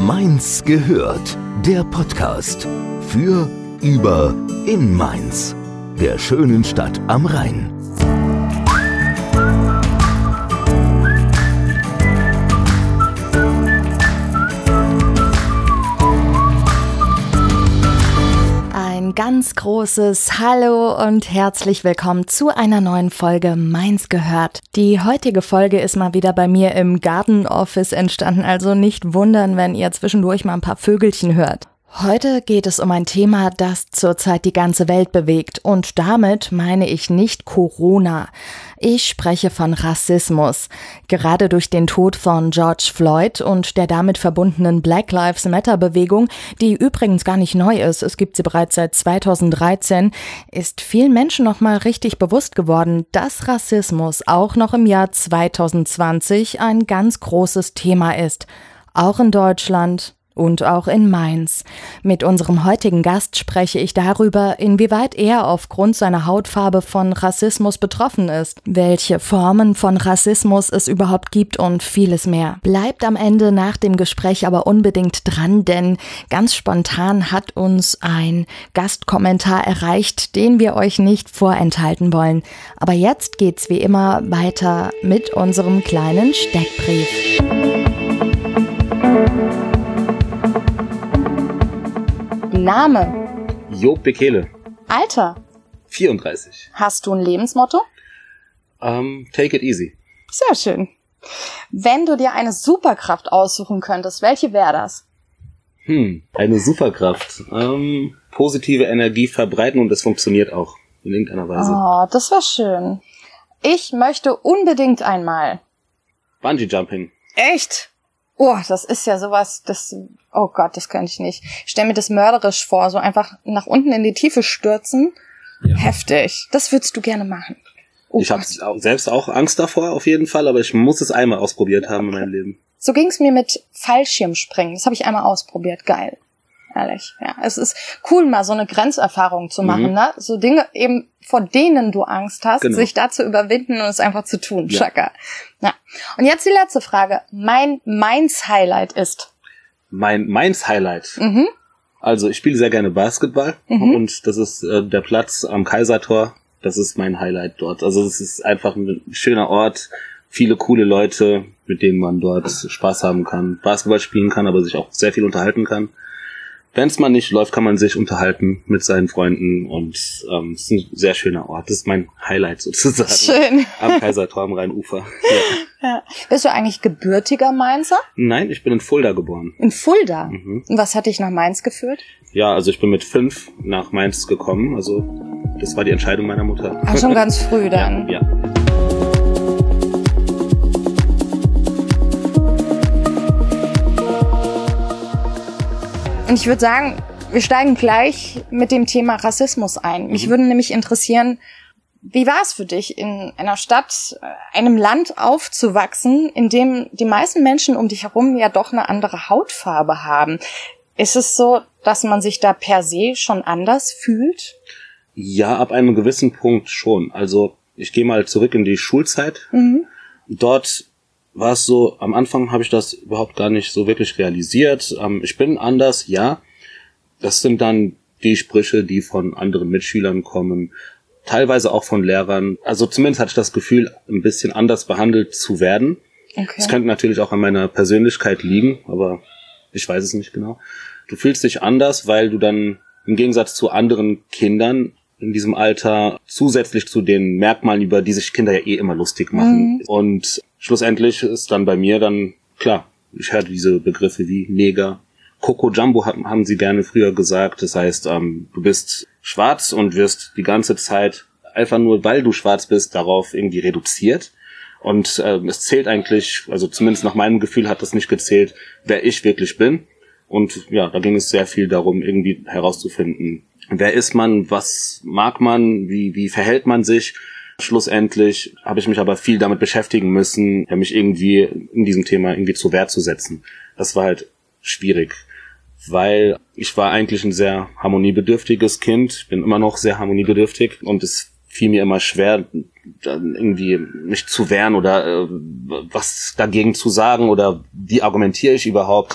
Mainz gehört, der Podcast für, über, in Mainz, der schönen Stadt am Rhein. Ein ganz großes Hallo und herzlich willkommen zu einer neuen Folge Mainz gehört. Die heutige Folge ist mal wieder bei mir im Garden Office entstanden, also nicht wundern, wenn ihr zwischendurch mal ein paar Vögelchen hört. Heute geht es um ein Thema, das zurzeit die ganze Welt bewegt, und damit meine ich nicht Corona. Ich spreche von Rassismus. Gerade durch den Tod von George Floyd und der damit verbundenen Black Lives Matter Bewegung, die übrigens gar nicht neu ist, es gibt sie bereits seit 2013, ist vielen Menschen nochmal richtig bewusst geworden, dass Rassismus auch noch im Jahr 2020 ein ganz großes Thema ist. Auch in Deutschland und auch in Mainz. Mit unserem heutigen Gast spreche ich darüber, inwieweit er aufgrund seiner Hautfarbe von Rassismus betroffen ist, welche Formen von Rassismus es überhaupt gibt und vieles mehr. Bleibt am Ende nach dem Gespräch aber unbedingt dran, denn ganz spontan hat uns ein Gastkommentar erreicht, den wir euch nicht vorenthalten wollen. Aber jetzt geht's wie immer weiter mit unserem kleinen Steckbrief. Name? Job Bekele. Alter? 34. Hast du ein Lebensmotto? Take it easy. Sehr schön. Wenn du dir eine Superkraft aussuchen könntest, welche wäre das? Eine Superkraft. Positive Energie verbreiten, und das funktioniert auch in irgendeiner Weise. Oh, das war schön. Ich möchte unbedingt einmal. Bungee Jumping. Echt? Oh, das ist ja sowas, oh Gott, das könnte ich nicht. Ich stelle mir das mörderisch vor, so einfach nach unten in die Tiefe stürzen. Ja. Heftig. Das würdest du gerne machen. Oh, ich habe selbst auch Angst davor, auf jeden Fall, aber ich muss es einmal ausprobiert haben in meinem Leben. So ging's mir mit Fallschirmspringen. Das habe ich einmal ausprobiert. Geil. Ehrlich, ja. Es ist cool, mal so eine Grenzerfahrung zu machen, ne? So Dinge eben, vor denen du Angst hast, genau, sich da zu überwinden und es einfach zu tun. Ja. Chaka. Ja. Und jetzt die letzte Frage. Mein Mainz-Highlight ist? Mein Mainz-Highlight? Also, ich spiele sehr gerne Basketball und das ist der Platz am Kaisertor. Das ist mein Highlight dort. Also, es ist einfach ein schöner Ort. Viele coole Leute, mit denen man dort Spaß haben kann, Basketball spielen kann, aber sich auch sehr viel unterhalten kann. Wenn es mal nicht läuft, kann man sich unterhalten mit seinen Freunden, und es ist ein sehr schöner Ort. Das ist mein Highlight sozusagen. Schön. Am Kaisertor am Rheinufer. Ja. Ja. Bist du eigentlich gebürtiger Mainzer? Nein, ich bin in Fulda geboren. In Fulda? Und was hat dich nach Mainz geführt? Ja, also ich bin mit 5 nach Mainz gekommen. Also das war die Entscheidung meiner Mutter. Ach, schon ganz früh dann. Ja. Und ich würde sagen, wir steigen gleich mit dem Thema Rassismus ein. Mich würde nämlich interessieren, wie war es für dich, in einer Stadt, einem Land aufzuwachsen, in dem die meisten Menschen um dich herum ja doch eine andere Hautfarbe haben? Ist es so, dass man sich da per se schon anders fühlt? Ja, ab einem gewissen Punkt schon. Also ich gehe mal zurück in die Schulzeit. Dort war es so, am Anfang habe ich das überhaupt gar nicht so wirklich realisiert. Ich bin anders, ja. Das sind dann die Sprüche, die von anderen Mitschülern kommen, teilweise auch von Lehrern. Also zumindest hatte ich das Gefühl, ein bisschen anders behandelt zu werden. Okay. Das könnte natürlich auch an meiner Persönlichkeit liegen, aber ich weiß es nicht genau. Du fühlst dich anders, weil du dann im Gegensatz zu anderen Kindern in diesem Alter zusätzlich zu den Merkmalen, über die sich Kinder ja eh immer lustig machen. Und schlussendlich ist dann bei mir dann, klar, ich höre diese Begriffe wie Neger. Coco Jumbo haben sie gerne früher gesagt. Das heißt, du bist schwarz und wirst die ganze Zeit einfach nur, weil du schwarz bist, darauf irgendwie reduziert. Und es zählt eigentlich, also zumindest nach meinem Gefühl hat das nicht gezählt, wer ich wirklich bin. Und ja, da ging es sehr viel darum, irgendwie herauszufinden, wer ist man, was mag man, wie verhält man sich. Schlussendlich habe ich mich aber viel damit beschäftigen müssen, mich irgendwie in diesem Thema irgendwie zur Wehr zu setzen. Das war halt schwierig, weil ich war eigentlich ein sehr harmoniebedürftiges Kind, bin immer noch sehr harmoniebedürftig, und es fiel mir immer schwer, dann irgendwie mich zu wehren oder was dagegen zu sagen oder wie argumentiere ich überhaupt.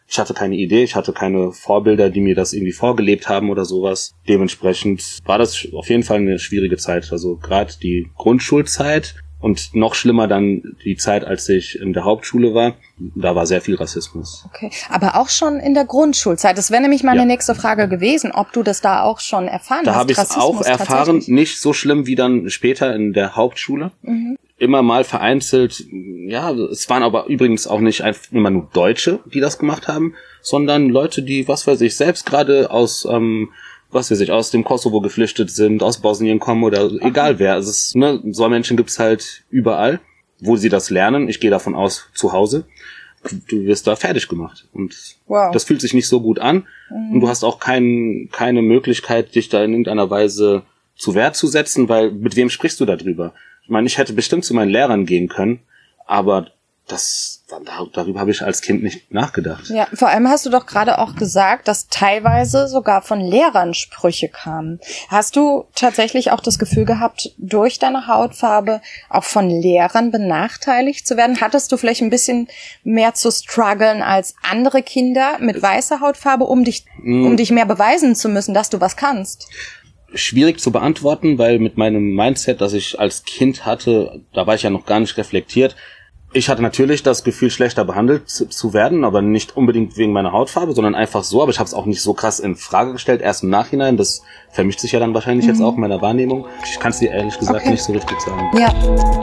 Ich hatte keine Idee, ich hatte keine Vorbilder, die mir das irgendwie vorgelebt haben oder sowas. Dementsprechend war das auf jeden Fall eine schwierige Zeit. Also gerade die Grundschulzeit und noch schlimmer dann die Zeit, als ich in der Hauptschule war. Da war sehr viel Rassismus. Okay, aber auch schon in der Grundschulzeit. Das wäre nämlich meine nächste Frage gewesen, ob du das da auch schon erfahren hast. Da habe ich es auch erfahren, nicht so schlimm wie dann später in der Hauptschule. Immer mal vereinzelt, ja, es waren aber übrigens auch nicht einfach immer nur Deutsche, die das gemacht haben, sondern Leute, die, was weiß ich, selbst gerade aus, aus dem Kosovo geflüchtet sind, aus Bosnien kommen oder egal wer. Also so Menschen gibt's halt überall, wo sie das lernen. Ich gehe davon aus, zu Hause. Du wirst da fertig gemacht. Und das fühlt sich nicht so gut an. Und du hast auch keine Möglichkeit, dich da in irgendeiner Weise zu Wehr zu setzen, weil mit wem sprichst du darüber? Ich meine, ich hätte bestimmt zu meinen Lehrern gehen können, aber darüber habe ich als Kind nicht nachgedacht. Ja, vor allem hast du doch gerade auch gesagt, dass teilweise sogar von Lehrern Sprüche kamen. Hast du tatsächlich auch das Gefühl gehabt, durch deine Hautfarbe auch von Lehrern benachteiligt zu werden? Hattest du vielleicht ein bisschen mehr zu strugglen als andere Kinder mit weißer Hautfarbe, um dich mehr beweisen zu müssen, dass du was kannst? Schwierig zu beantworten, weil mit meinem Mindset, das ich als Kind hatte, da war ich ja noch gar nicht reflektiert. Ich hatte natürlich das Gefühl, schlechter behandelt zu werden, aber nicht unbedingt wegen meiner Hautfarbe, sondern einfach so. Aber ich habe es auch nicht so krass in Frage gestellt, erst im Nachhinein. Das vermischt sich ja dann wahrscheinlich jetzt auch in meiner Wahrnehmung. Ich kann es dir ehrlich gesagt nicht so richtig sagen. Ja.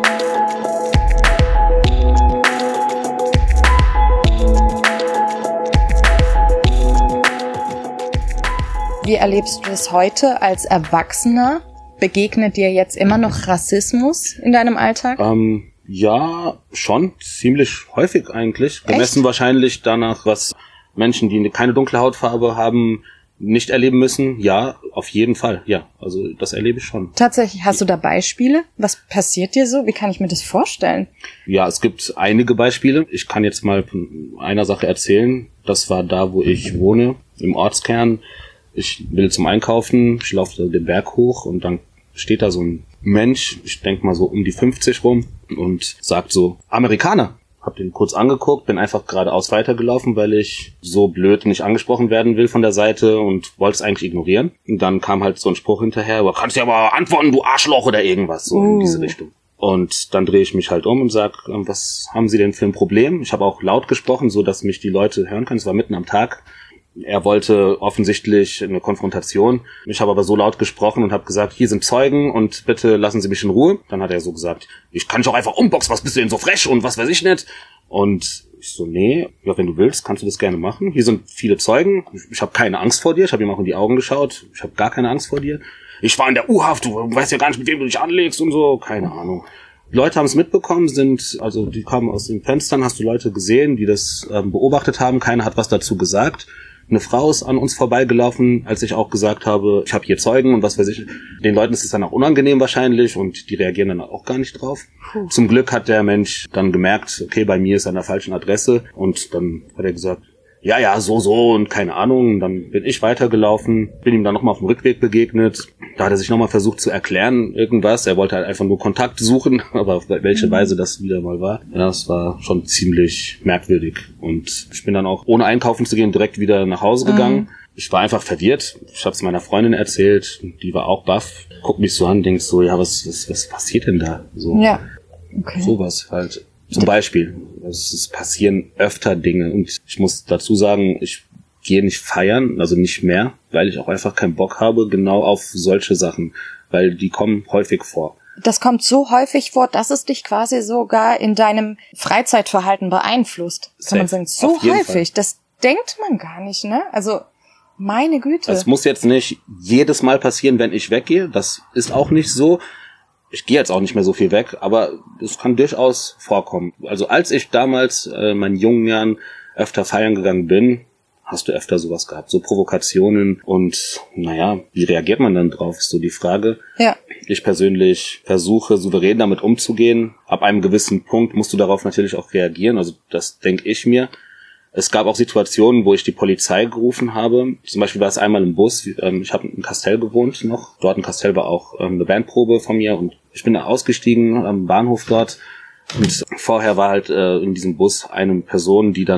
Wie erlebst du es heute als Erwachsener? Begegnet dir jetzt immer noch Rassismus in deinem Alltag? Ja, schon. Ziemlich häufig eigentlich. Gemessen wahrscheinlich danach, was Menschen, die keine dunkle Hautfarbe haben, nicht erleben müssen. Ja, auf jeden Fall. Ja, also das erlebe ich schon. Tatsächlich, hast du da Beispiele? Was passiert dir so? Wie kann ich mir das vorstellen? Ja, es gibt einige Beispiele. Ich kann jetzt mal von einer Sache erzählen. Das war da, wo ich wohne, im Ortskern. Ich will zum Einkaufen, ich laufe den Berg hoch und dann steht da so ein Mensch, ich denke mal so um die 50 rum und sagt so, Amerikaner. Hab den kurz angeguckt, bin einfach geradeaus weitergelaufen, weil ich so blöd nicht angesprochen werden will von der Seite und wollte es eigentlich ignorieren. Und dann kam halt so ein Spruch hinterher, aber kannst du aber antworten, du Arschloch oder irgendwas, so in diese Richtung. Und dann drehe ich mich halt um und sag, was haben Sie denn für ein Problem? Ich habe auch laut gesprochen, so dass mich die Leute hören können. Es war mitten am Tag. Er wollte offensichtlich eine Konfrontation. Ich habe aber so laut gesprochen und habe gesagt, hier sind Zeugen und bitte lassen Sie mich in Ruhe. Dann hat er so gesagt, ich kann dich auch einfach umboxen, was bist du denn so frech und was weiß ich nicht. Und ich so, nee, ja, wenn du willst, kannst du das gerne machen. Hier sind viele Zeugen. Ich habe keine Angst vor dir. Ich habe ihm auch in die Augen geschaut. Ich habe gar keine Angst vor dir. Ich war in der U-Haft, du weißt ja gar nicht, mit wem du dich anlegst und so. Keine Ahnung. Die Leute haben es mitbekommen, die kamen aus den Fenstern, hast du Leute gesehen, die das beobachtet haben. Keiner hat was dazu gesagt. Eine Frau ist an uns vorbeigelaufen, als ich auch gesagt habe, ich habe hier Zeugen und was weiß ich. Den Leuten ist es dann auch unangenehm wahrscheinlich und die reagieren dann auch gar nicht drauf. Zum Glück hat der Mensch dann gemerkt, okay, bei mir ist er an der falschen Adresse und dann hat er gesagt, ja, so und keine Ahnung. Und dann bin ich weitergelaufen, bin ihm dann nochmal auf dem Rückweg begegnet. Da hat er sich nochmal versucht zu erklären, irgendwas. Er wollte halt einfach nur Kontakt suchen, aber auf welche Weise das wieder mal war. Ja, das war schon ziemlich merkwürdig. Und ich bin dann auch, ohne einkaufen zu gehen, direkt wieder nach Hause gegangen. Ich war einfach verwirrt. Ich habe es meiner Freundin erzählt. Die war auch baff. Guckt mich so an, denkt so, ja, was passiert denn da? So, ja, okay. Sowas halt. Zum Beispiel. Es passieren öfter Dinge. Und ich muss dazu sagen, ich gehe nicht feiern, also nicht mehr, weil ich auch einfach keinen Bock habe, genau auf solche Sachen. Weil die kommen häufig vor. Das kommt so häufig vor, dass es dich quasi sogar in deinem Freizeitverhalten beeinflusst. Kann man sagen, so häufig. Das denkt man gar nicht, ne? Also, meine Güte. Es muss jetzt nicht jedes Mal passieren, wenn ich weggehe. Das ist auch nicht so. Ich gehe jetzt auch nicht mehr so viel weg, aber es kann durchaus vorkommen. Also als ich damals in meinen jungen Jahren öfter feiern gegangen bin, hast du öfter sowas gehabt, so Provokationen und naja, wie reagiert man dann drauf, ist so die Frage. Ja. Ich persönlich versuche souverän damit umzugehen. Ab einem gewissen Punkt musst du darauf natürlich auch reagieren, also das denke ich mir. Es gab auch Situationen, wo ich die Polizei gerufen habe. Zum Beispiel war es einmal im Bus. Ich habe in Kastel gewohnt noch. Dort in Kastel war auch eine Bandprobe von mir und ich bin da ausgestiegen am Bahnhof dort. Und vorher war halt in diesem Bus eine Person, die dann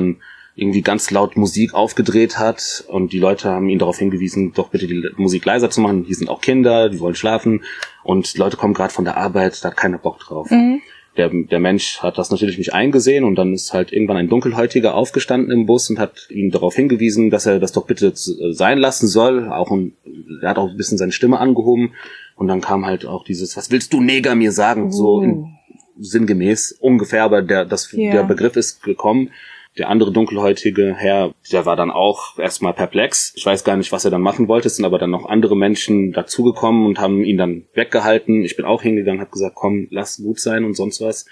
irgendwie ganz laut Musik aufgedreht hat und die Leute haben ihn darauf hingewiesen, doch bitte die Musik leiser zu machen. Hier sind auch Kinder, die wollen schlafen und die Leute kommen gerade von der Arbeit, da hat keiner Bock drauf. Der Mensch hat das natürlich nicht eingesehen und dann ist halt irgendwann ein Dunkelhäutiger aufgestanden im Bus und hat ihn darauf hingewiesen, dass er das doch bitte sein lassen soll. Er hat auch ein bisschen seine Stimme angehoben und dann kam halt auch dieses, was willst du Neger mir sagen? So sinngemäß ungefähr, aber der Begriff ist gekommen. Der andere dunkelhäutige Herr, der war dann auch erstmal perplex. Ich weiß gar nicht, was er dann machen wollte. Es sind aber dann noch andere Menschen dazugekommen und haben ihn dann weggehalten. Ich bin auch hingegangen, habe gesagt, komm, lass gut sein und sonst was.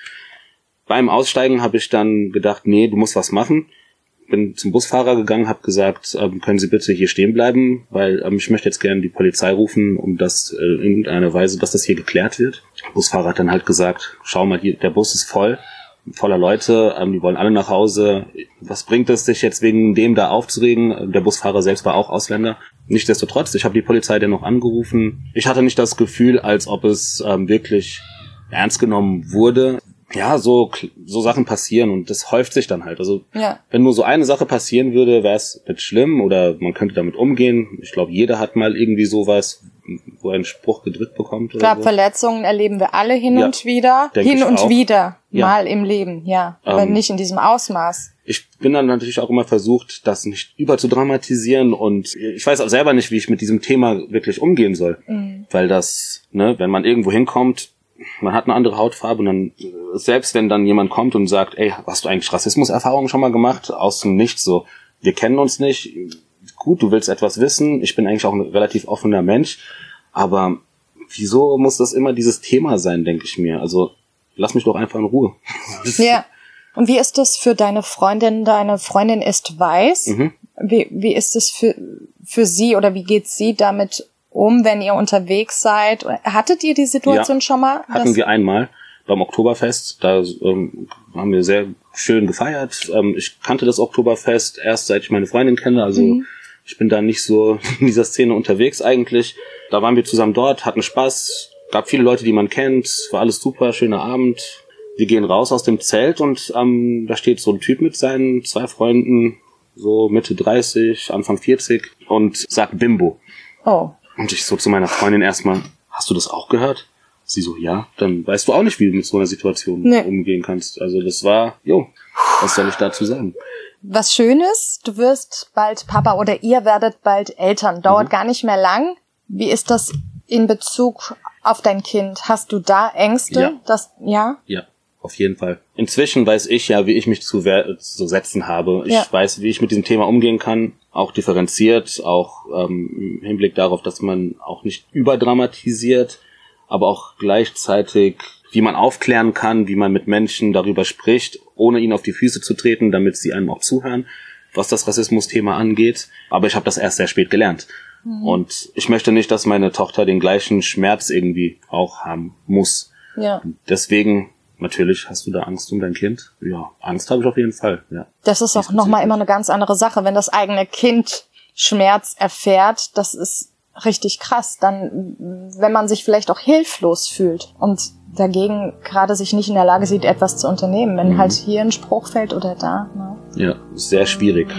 Beim Aussteigen habe ich dann gedacht, nee, du musst was machen. Bin zum Busfahrer gegangen, habe gesagt, können Sie bitte hier stehen bleiben, weil ich möchte jetzt gerne die Polizei rufen, um das in irgendeiner Weise, dass das hier geklärt wird. Der Busfahrer hat dann halt gesagt, schau mal, hier, der Bus ist voller Leute, die wollen alle nach Hause. Was bringt es, sich jetzt wegen dem da aufzuregen? Der Busfahrer selbst war auch Ausländer. Nichtsdestotrotz, ich habe die Polizei dennoch angerufen. Ich hatte nicht das Gefühl, als ob es wirklich ernst genommen wurde. Ja, so Sachen passieren und das häuft sich dann halt. Also wenn nur so eine Sache passieren würde, wäre es nicht schlimm oder man könnte damit umgehen. Ich glaube, jeder hat mal irgendwie sowas, wo er einen Spruch gedrückt bekommt. Oder so. Verletzungen erleben wir alle hin und wieder. Hin und wieder mal im Leben, aber nicht in diesem Ausmaß. Ich bin dann natürlich auch immer versucht, das nicht überzudramatisieren und ich weiß auch selber nicht, wie ich mit diesem Thema wirklich umgehen soll. Weil das, wenn man irgendwo hinkommt, man hat eine andere Hautfarbe und dann, selbst wenn dann jemand kommt und sagt, ey, hast du eigentlich Rassismuserfahrungen schon mal gemacht? Aus dem Nichts so, wir kennen uns nicht, gut, du willst etwas wissen, ich bin eigentlich auch ein relativ offener Mensch, aber wieso muss das immer dieses Thema sein, denke ich mir, also lass mich doch einfach in Ruhe. Ja, und wie ist das für deine Freundin? Deine Freundin ist weiß, wie ist es für sie oder wie geht sie damit wenn ihr unterwegs seid? Hattet ihr die Situation schon mal? Hatten wir einmal beim Oktoberfest. Da haben wir sehr schön gefeiert. Ich kannte das Oktoberfest erst, seit ich meine Freundin kenne. Also ich bin da nicht so in dieser Szene unterwegs eigentlich. Da waren wir zusammen dort, hatten Spaß. Gab viele Leute, die man kennt. War alles super, schöner Abend. Wir gehen raus aus dem Zelt und da steht so ein Typ mit seinen 2 Freunden, so Mitte 30, Anfang 40 und sagt Bimbo. Oh. Und ich so zu meiner Freundin erstmal, hast du das auch gehört? Sie so, ja. Dann weißt du auch nicht, wie du mit so einer Situation umgehen kannst. Also das war, was soll ich dazu sagen? Was Schönes, du wirst bald Papa oder ihr werdet bald Eltern. Dauert gar nicht mehr lang. Wie ist das in Bezug auf dein Kind? Hast du da Ängste? Ja, auf jeden Fall. Inzwischen weiß ich ja, wie ich mich zu setzen habe. Ich weiß, wie ich mit diesem Thema umgehen kann. Auch differenziert, auch im Hinblick darauf, dass man auch nicht überdramatisiert, aber auch gleichzeitig, wie man aufklären kann, wie man mit Menschen darüber spricht, ohne ihnen auf die Füße zu treten, damit sie einem auch zuhören, was das Rassismus-Thema angeht. Aber ich habe das erst sehr spät gelernt. Und ich möchte nicht, dass meine Tochter den gleichen Schmerz irgendwie auch haben muss. Ja. Deswegen, natürlich hast du da Angst um dein Kind. Ja, Angst habe ich auf jeden Fall. Ja. Das ist auch nochmal immer eine ganz andere Sache, wenn das eigene Kind Schmerz erfährt. Das ist richtig krass. Dann, wenn man sich vielleicht auch hilflos fühlt und dagegen gerade sich nicht in der Lage sieht, etwas zu unternehmen, wenn halt hier ein Spruch fällt oder da. Ja, sehr schwierig.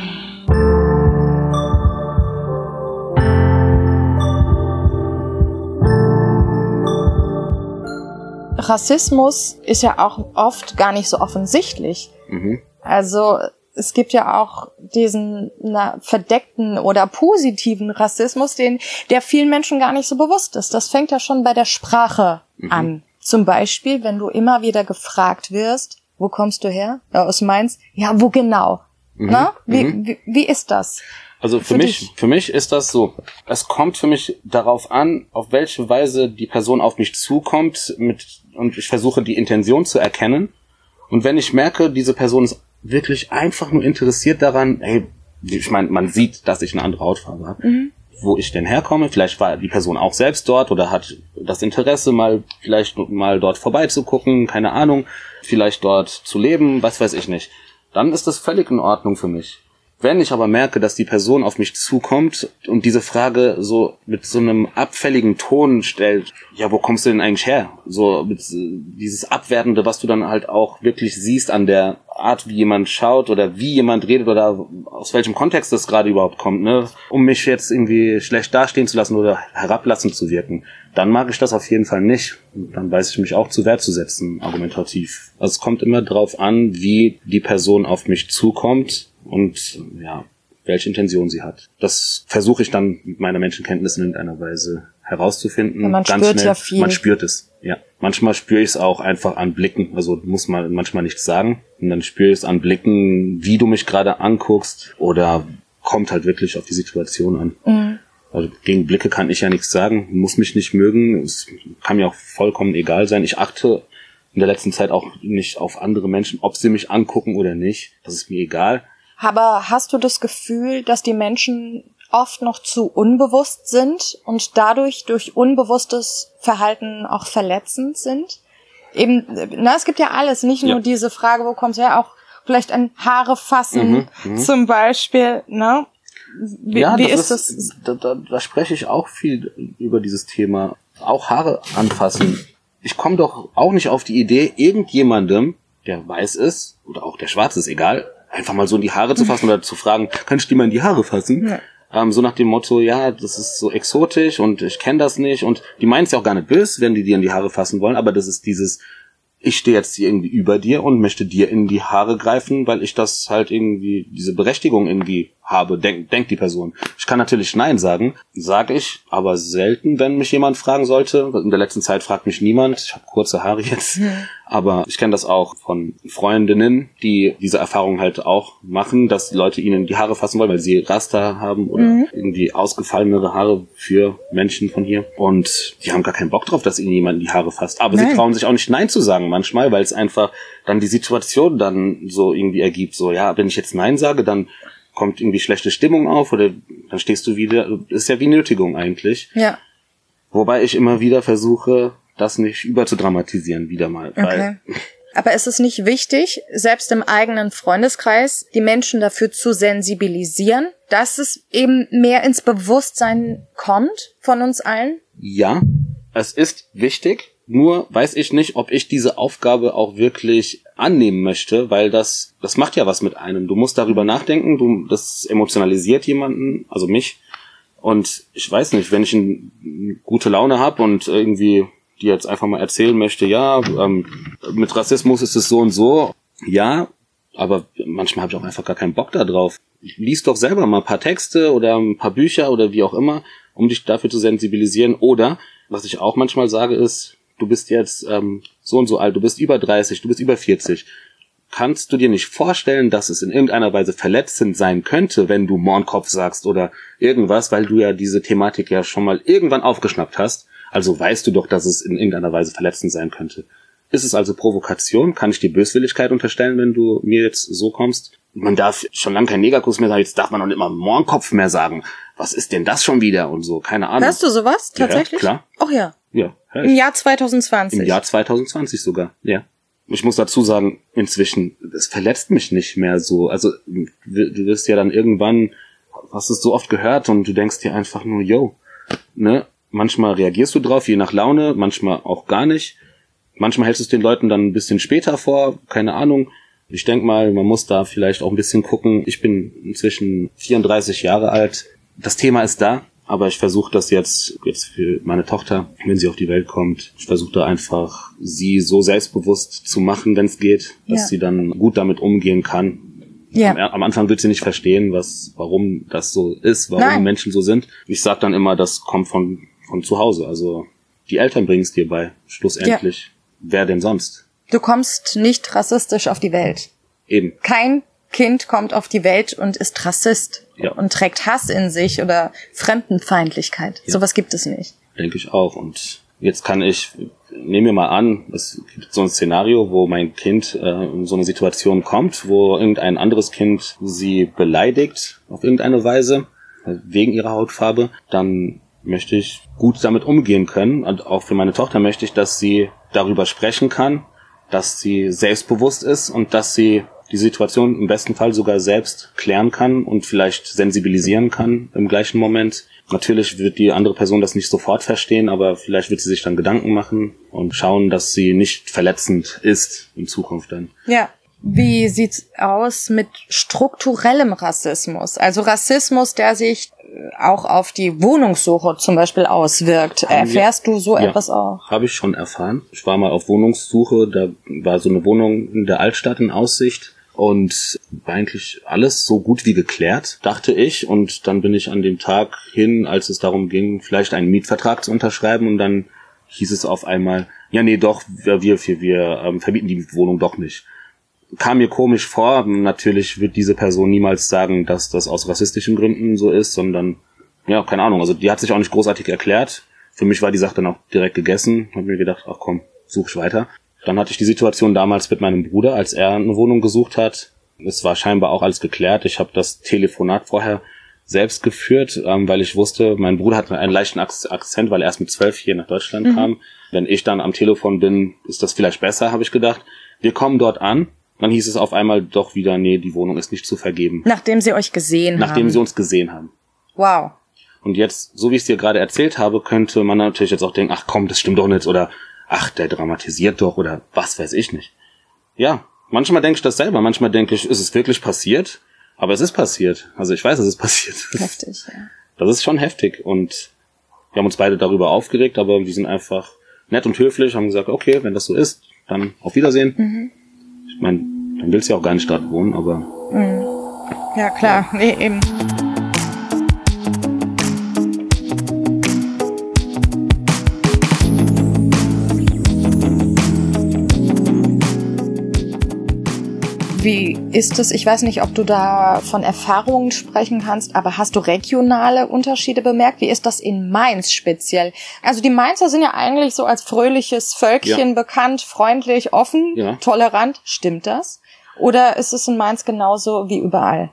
Rassismus ist ja auch oft gar nicht so offensichtlich. Also es gibt ja auch diesen verdeckten oder positiven Rassismus, der vielen Menschen gar nicht so bewusst ist. Das fängt ja schon bei der Sprache an. Zum Beispiel, wenn du immer wieder gefragt wirst, wo kommst du her? Ja, aus Mainz. Ja, wo genau? Wie ist das? Also für mich ist das so. Es kommt für mich darauf an, auf welche Weise die Person auf mich zukommt und ich versuche die Intention zu erkennen. Und wenn ich merke, diese Person ist wirklich einfach nur interessiert daran, ich meine, man sieht, dass ich eine andere Hautfarbe habe, wo ich denn herkomme. Vielleicht war die Person auch selbst dort oder hat das Interesse, vielleicht mal dort vorbeizugucken, keine Ahnung, vielleicht dort zu leben, was weiß ich nicht. Dann ist das völlig in Ordnung für mich. Wenn ich aber merke, dass die Person auf mich zukommt und diese Frage so mit so einem abfälligen Ton stellt, ja, wo kommst du denn eigentlich her? So mit dieses Abwertende, was du dann halt auch wirklich siehst an der Art, wie jemand schaut oder wie jemand redet oder aus welchem Kontext das gerade überhaupt kommt, ne? Um mich jetzt irgendwie schlecht dastehen zu lassen oder herablassend zu wirken, dann mag ich das auf jeden Fall nicht. Und dann weiß ich mich auch zu Wehr zu setzen, argumentativ. Also es kommt immer drauf an, wie die Person auf mich zukommt und ja, welche Intention sie hat. Das versuche ich dann mit meiner Menschenkenntnis in irgendeiner Weise herauszufinden. Ja, man ganz spürt schnell. ja viel. Man spürt es, ja. Manchmal spüre ich es auch einfach an Blicken. Also muss man manchmal nichts sagen. Und dann spüre ich es an Blicken, wie du mich gerade anguckst, oder kommt halt wirklich auf die Situation an. Mhm. Also gegen Blicke kann ich ja nichts sagen, muss mich nicht mögen. Es kann mir auch vollkommen egal sein. Ich achte in der letzten Zeit auch nicht auf andere Menschen, ob sie mich angucken oder nicht. Das ist mir egal. Aber hast du das Gefühl, dass die Menschen oft noch zu unbewusst sind und dadurch durch unbewusstes Verhalten auch verletzend sind? Eben, es gibt ja alles, nicht nur diese Frage, wo kommst du her, auch vielleicht an Haare fassen, zum Beispiel, ne? Wie ist das? Da spreche ich auch viel über dieses Thema. Auch Haare anfassen. Ich komme doch auch nicht auf die Idee, irgendjemandem, der weiß ist, oder auch der schwarz ist, egal, einfach mal so in die Haare zu fassen oder zu fragen, kann ich dir mal in die Haare fassen? Ja. So nach dem Motto, ja, das ist so exotisch und ich kenne das nicht. Und die meinen es ja auch gar nicht böse, wenn die dir in die Haare fassen wollen, aber das ist dieses, ich stehe jetzt hier irgendwie über dir und möchte dir in die Haare greifen, weil ich das halt irgendwie, diese Berechtigung irgendwie habe, denkt die Person. Ich kann natürlich Nein sagen, sage ich, aber selten, wenn mich jemand fragen sollte. In der letzten Zeit fragt mich niemand, ich habe kurze Haare jetzt, aber ich kenne das auch von Freundinnen, die diese Erfahrung halt auch machen, dass Leute ihnen die Haare fassen wollen, weil sie Raster haben oder irgendwie ausgefallenere Haare für Menschen von hier, und die haben gar keinen Bock drauf, dass ihnen jemand die Haare fasst, aber sie trauen sich auch nicht Nein zu sagen manchmal, weil es einfach dann die Situation dann so irgendwie ergibt, so, ja, wenn ich jetzt Nein sage, dann kommt irgendwie schlechte Stimmung auf oder dann stehst du wieder, das ist ja wie Nötigung eigentlich. Ja. Wobei ich immer wieder versuche, das nicht überzudramatisieren, wieder mal. Okay. Aber ist es nicht wichtig, selbst im eigenen Freundeskreis die Menschen dafür zu sensibilisieren, dass es eben mehr ins Bewusstsein kommt von uns allen? Ja, es ist wichtig. Nur weiß ich nicht, ob ich diese Aufgabe auch wirklich annehmen möchte, weil das macht ja was mit einem. Du musst darüber nachdenken, das emotionalisiert jemanden, also mich. Und ich weiß nicht, wenn ich eine gute Laune habe und irgendwie dir jetzt einfach mal erzählen möchte, ja, mit Rassismus ist es so und so, ja, aber manchmal habe ich auch einfach gar keinen Bock da drauf. Lies doch selber mal ein paar Texte oder ein paar Bücher oder wie auch immer, um dich dafür zu sensibilisieren. Oder, was ich auch manchmal sage, ist, du bist jetzt so und so alt, du bist über 30, du bist über 40. Kannst du dir nicht vorstellen, dass es in irgendeiner Weise verletzend sein könnte, wenn du Mohrenkopf sagst oder irgendwas, weil du ja diese Thematik ja schon mal irgendwann aufgeschnappt hast? Also weißt du doch, dass es in irgendeiner Weise verletzend sein könnte. Ist es also Provokation? Kann ich dir Böswilligkeit unterstellen, wenn du mir jetzt so kommst? Man darf schon lange kein Negerkuss mehr sagen, jetzt darf man auch nicht mal Mohrenkopf mehr sagen. Was ist denn das schon wieder und so? Keine Ahnung. Hörst du sowas tatsächlich? Ja, klar. Ach ja. Ja. Im Jahr 2020. Im Jahr 2020 sogar, ja. Ich muss dazu sagen, inzwischen, es verletzt mich nicht mehr so. Also du wirst ja dann irgendwann, hast es so oft gehört und du denkst dir einfach nur, yo, ne? Manchmal reagierst du drauf, je nach Laune, manchmal auch gar nicht. Manchmal hältst du es den Leuten dann ein bisschen später vor, keine Ahnung. Ich denke mal, man muss da vielleicht auch ein bisschen gucken. Ich bin inzwischen 34 Jahre alt. Das Thema ist da, aber ich versuche das jetzt für meine Tochter, wenn sie auf die Welt kommt. Ich versuche da einfach, sie so selbstbewusst zu machen, wenn es geht, dass sie dann gut damit umgehen kann. Ja. Am Anfang wird sie nicht verstehen, warum das so ist, warum Menschen so sind. Ich sag dann immer, das kommt von zu Hause. Also die Eltern bringen es dir bei, schlussendlich. Ja. Wer denn sonst? Du kommst nicht rassistisch auf die Welt. Eben. Kein Kind kommt auf die Welt und ist Rassist und trägt Hass in sich oder Fremdenfeindlichkeit. Ja. Sowas gibt es nicht. Denke ich auch. Und jetzt nehmen wir mal an, es gibt so ein Szenario, wo mein Kind in so eine Situation kommt, wo irgendein anderes Kind sie beleidigt auf irgendeine Weise, wegen ihrer Hautfarbe, dann möchte ich gut damit umgehen können. Und auch für meine Tochter möchte ich, dass sie darüber sprechen kann, dass sie selbstbewusst ist und dass sie die Situation im besten Fall sogar selbst klären kann und vielleicht sensibilisieren kann im gleichen Moment. Natürlich wird die andere Person das nicht sofort verstehen, aber vielleicht wird sie sich dann Gedanken machen und schauen, dass sie nicht verletzend ist in Zukunft dann. Ja. Wie sieht's aus mit strukturellem Rassismus? Also Rassismus, der sich auch auf die Wohnungssuche zum Beispiel auswirkt. Erfährst du so etwas auch? Habe ich schon erfahren. Ich war mal auf Wohnungssuche, da war so eine Wohnung in der Altstadt in Aussicht und war eigentlich alles so gut wie geklärt, dachte ich. Und dann bin ich an dem Tag hin, als es darum ging, vielleicht einen Mietvertrag zu unterschreiben, und dann hieß es auf einmal, ja nee doch, wir vermieten die Wohnung doch nicht. Kam mir komisch vor. Natürlich wird diese Person niemals sagen, dass das aus rassistischen Gründen so ist, sondern, ja, keine Ahnung. Also die hat sich auch nicht großartig erklärt. Für mich war die Sache dann auch direkt gegessen. Hab mir gedacht, ach komm, such ich weiter. Dann hatte ich die Situation damals mit meinem Bruder, als er eine Wohnung gesucht hat. Es war scheinbar auch alles geklärt. Ich habe das Telefonat vorher selbst geführt, weil ich wusste, mein Bruder hat einen leichten Akzent, weil er erst mit 12 hier nach Deutschland kam. Wenn ich dann am Telefon bin, ist das vielleicht besser, habe ich gedacht. Wir kommen dort an. Dann hieß es auf einmal doch wieder, nee, die Wohnung ist nicht zu vergeben. Nachdem sie euch gesehen haben? Nachdem sie uns gesehen haben. Wow. Und jetzt, so wie ich es dir gerade erzählt habe, könnte man natürlich jetzt auch denken, ach komm, das stimmt doch nicht, oder ach, der dramatisiert doch, oder was weiß ich nicht. Ja, manchmal denke ich das selber, manchmal denke ich, ist es wirklich passiert? Aber es ist passiert. Also ich weiß, es ist passiert. Heftig, ja. Das ist schon heftig, und wir haben uns beide darüber aufgeregt, aber wir sind einfach nett und höflich, haben gesagt, okay, wenn das so ist, dann auf Wiedersehen. Ich meine, dann willst du ja auch gar nicht dort wohnen, aber... Ja, klar. Nee, eben. Wie ist es? Ich weiß nicht, ob du da von Erfahrungen sprechen kannst, aber hast du regionale Unterschiede bemerkt? Wie ist das in Mainz speziell? Also die Mainzer sind ja eigentlich so als fröhliches Völkchen bekannt, freundlich, offen, tolerant. Stimmt das? Oder ist es in Mainz genauso wie überall?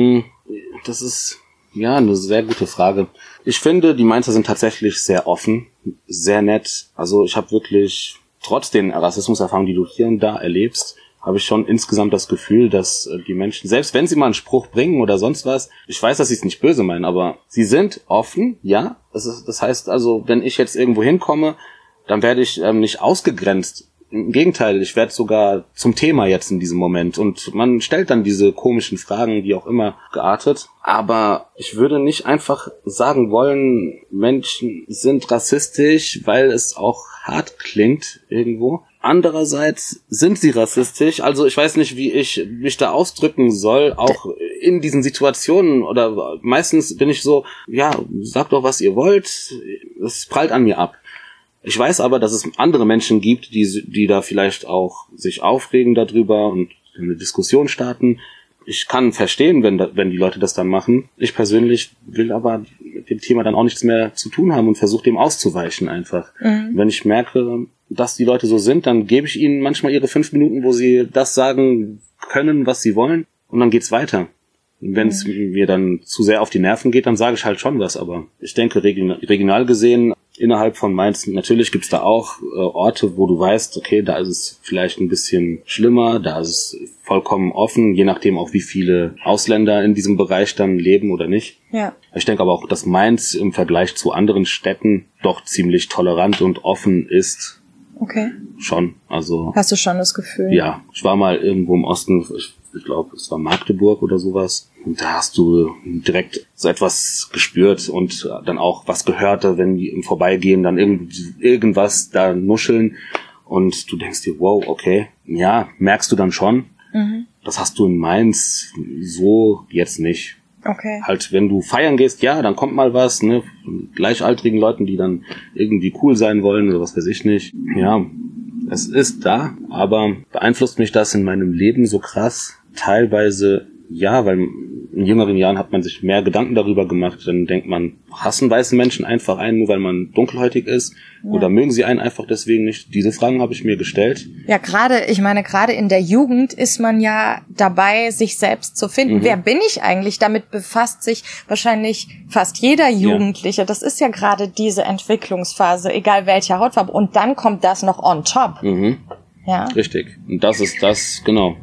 Das ist ja eine sehr gute Frage. Ich finde, die Mainzer sind tatsächlich sehr offen, sehr nett. Also ich habe wirklich, trotz den Rassismuserfahrungen, die du hier und da erlebst, habe ich schon insgesamt das Gefühl, dass die Menschen, selbst wenn sie mal einen Spruch bringen oder sonst was, ich weiß, dass sie es nicht böse meinen, aber sie sind offen, ja. Das heißt also, wenn ich jetzt irgendwo hinkomme, dann werde ich nicht ausgegrenzt. Im Gegenteil, ich werde sogar zum Thema jetzt in diesem Moment. Und man stellt dann diese komischen Fragen, wie auch immer, geartet. Aber ich würde nicht einfach sagen wollen, Menschen sind rassistisch, weil es auch hart klingt irgendwo. Andererseits sind sie rassistisch, also ich weiß nicht, wie ich mich da ausdrücken soll, auch in diesen Situationen, oder meistens bin ich so, ja, sagt doch, was ihr wollt, es prallt an mir ab. Ich weiß aber, dass es andere Menschen gibt, die da vielleicht auch sich aufregen darüber und eine Diskussion starten. Ich kann verstehen, wenn die Leute das dann machen. Ich persönlich will aber mit dem Thema dann auch nichts mehr zu tun haben und versuche dem auszuweichen einfach. Wenn ich merke, dass die Leute so sind, dann gebe ich ihnen manchmal ihre 5 Minuten, wo sie das sagen können, was sie wollen, und dann geht's weiter. Wenn es mir dann zu sehr auf die Nerven geht, dann sage ich halt schon was, aber ich denke, regional gesehen, innerhalb von Mainz, natürlich gibt's da auch Orte, wo du weißt, okay, da ist es vielleicht ein bisschen schlimmer, da ist es vollkommen offen, je nachdem auch, wie viele Ausländer in diesem Bereich dann leben oder nicht. Ja. Ich denke aber auch, dass Mainz im Vergleich zu anderen Städten doch ziemlich tolerant und offen ist. Okay. Schon, also... Hast du schon das Gefühl? Ja, ich war mal irgendwo im Osten, ich glaube, es war Magdeburg oder sowas. Und da hast du direkt so etwas gespürt und dann auch was gehört, wenn die im Vorbeigehen dann irgendwas da nuscheln. Und du denkst dir, wow, okay, ja, merkst du dann schon. Das hast du in Mainz so jetzt nicht. Okay. Halt, wenn du feiern gehst, ja, dann kommt mal was, ne, von gleichaltrigen Leuten, die dann irgendwie cool sein wollen oder was weiß ich nicht. Ja, es ist da, aber beeinflusst mich das in meinem Leben so krass? Teilweise ja, weil in jüngeren Jahren hat man sich mehr Gedanken darüber gemacht. Dann denkt man, hassen weiße Menschen einfach einen, nur weil man dunkelhäutig ist? Ja. Oder mögen sie einen einfach deswegen nicht? Diese Fragen habe ich mir gestellt. Ja, gerade in der Jugend ist man ja dabei, sich selbst zu finden. Wer bin ich eigentlich? Damit befasst sich wahrscheinlich fast jeder Jugendliche. Ja. Das ist ja gerade diese Entwicklungsphase, egal welcher Hautfarbe. Und dann kommt das noch on top. Ja. Richtig. Und das ist das, genau.